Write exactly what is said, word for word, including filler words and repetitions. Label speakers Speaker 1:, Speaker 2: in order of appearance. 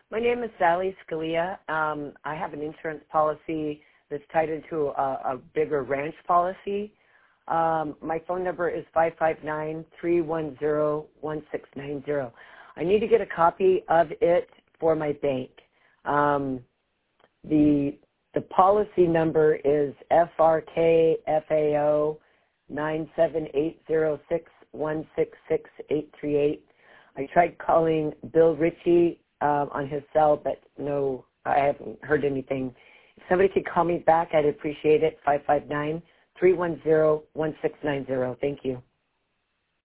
Speaker 1: My name is Sally Scalia. Um, I have an insurance policy that's tied into a, a bigger ranch policy. Um, my phone number is five five nine, three one zero, one six nine zero. I need to get a copy of it for my bank. Um, the the policy number is F R K F A O nine seven eight zero six one six six eight three eight. I tried calling Bill Ritchie um, on his cell, but no, I haven't heard anything. If somebody could call me back, I'd appreciate it. five five nine, three one zero, one six nine zero. Thank you.